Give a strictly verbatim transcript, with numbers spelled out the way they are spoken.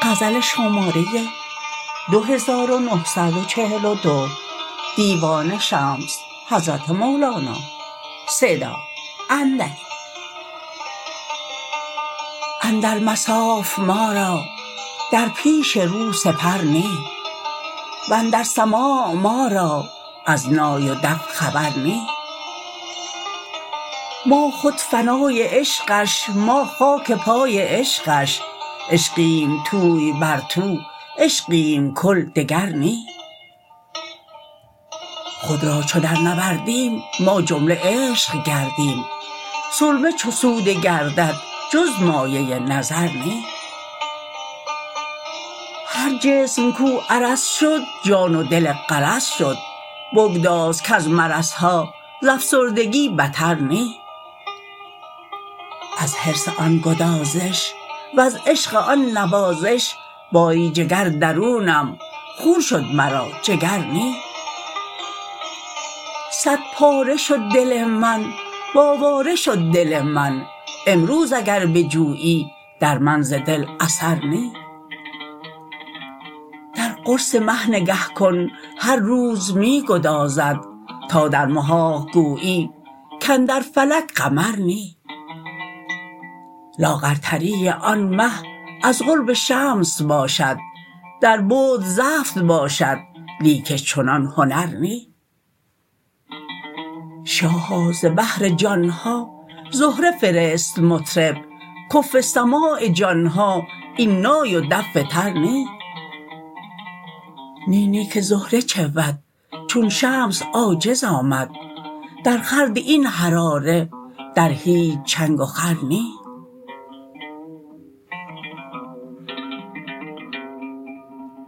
غزل شماره دو هزار و نهصد و چهل و دو دیوان شمس حضرت مولانا صدا اندری. اندر مصاف ما را در پیش رو سپر نی، واندر سماع ما را از نای و دف خبر نی. ما خود فنای عشقش، ما خاک پای عشقش، عشقیم توی بر تو، عشقیم کل دگر نی. خود را چو در نوردیم ما جمله عشق گردیم، سرمه چو سوده گردد جز مایه نظر نی. هر جسم کو عرض شد جان و دل غرض شد، بگداز کز مرض ها ز افسردگی بتر نی. از حرص آن گدازش وز عشق آن نوازش، باری جگر درونم خون شد مرا جگر نی. صد پاره شد دل من و آواره شد دل من، امروز اگر بجویی در من ز دل اثر نی. در قرص مه نگه کن هر روز می گدازد، تا در محاق گویی کاندر فلک قمر نی. لاغرتری آن مه از قرب شمس باشد، در بعد زفت باشد لیکش چنان هنر نی. شاها ز بهر جان ها زهره فرست مطرب، کفو سماع جان ها این نای و دف تر نی. نی نی که زهره چه بود چون شمس عاجز آمد، در خورد این حراره در هیچ چنگ و خور نی.